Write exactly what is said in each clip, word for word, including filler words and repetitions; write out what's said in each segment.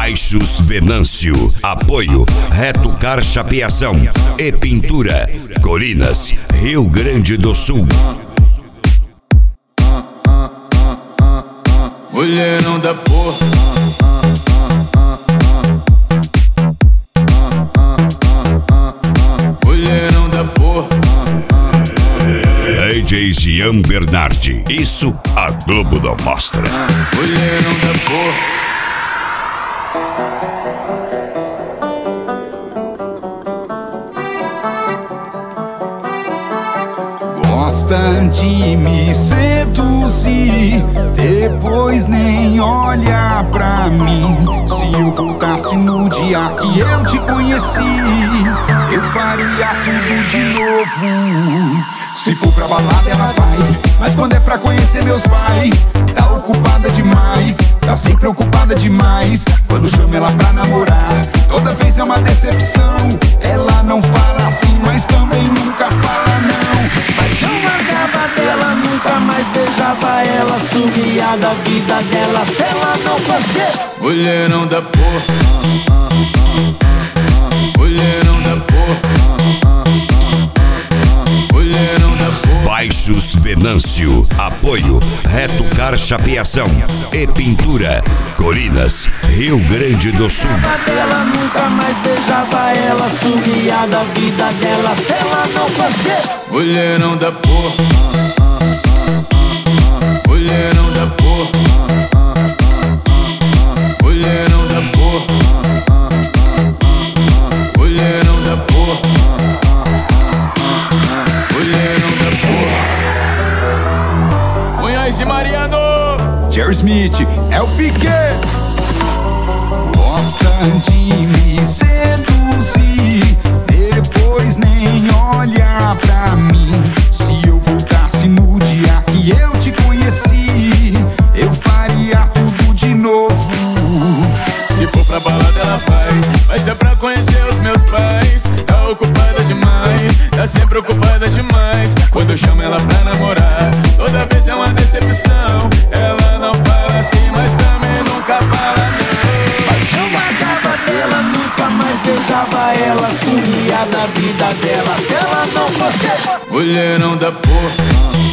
Baixos Venâncio. Apoio Retocar Chapeação e Pintura. Colinas, Rio Grande do Sul. Mulherão da porra. Mulherão da porra. D J Gian Bernardi. Isso a Globo não mostra. Mulherão da porra. Gosta de me seduzir, depois nem olha pra mim. Se eu voltasse no dia que eu te conheci, eu faria tudo de novo. Se for pra balada ela vai, mas quando é pra conhecer meus pais, tá ocupada demais, tá sempre ocupada demais. Quando chamo ela pra namorar, toda vez é uma decepção. Ela não fala assim, mas também nunca fala não. Paixão marcava dela, nunca mais beijava ela, sumia da vida dela se ela não fosse. Mulherão da porra. Mulherão da porra. Mulherão da porra. Baixos Venâncio. Apoio Retocar Chapeação e Pintura. Colinas, Rio Grande do Sul. Ela nunca mais beijava ela, sumia da vida dela se ela não fosse. Mulherão da porra. Mulherão da porra. Mulherão da porra. Mulherão da porra. Mulherão da porra. Munhoz e Mariano. Jerry Smith, é o Piquet. Gosta de me seduzir, depois nem olha pra mim. Se eu voltasse no dia que eu te conheci, eu faria tudo de novo. Se for pra balada ela vai, mas é pra conhecer os meus pais. Tá ocupada demais, tá sempre ocupada demais. Quando eu chamo ela pra namorar, toda vez é uma decepção. Ela não fala assim, mas também nunca fala não. Paixão marcava dela, nunca mais beijava ela, sumia da vida dela se ela não fosse. Mulherão da porra.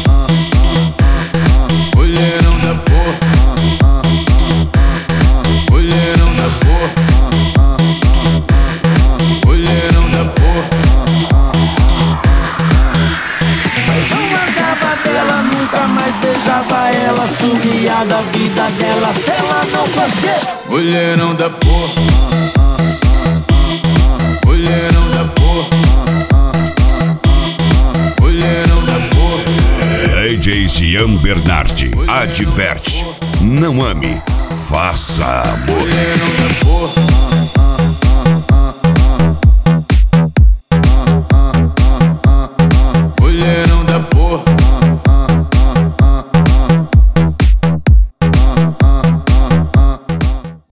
Mulherão da porra. Mulherão da porra. Mulherão da porra. Paixão marcava dela, nunca mais beijava ela, sumia da vida dela se ela não fosse. Mulherão da porra. Mulherão da porra. Mulherão da porra. D J Gian Bernardi adverte: não ame, faça amor. Mulherão da porra.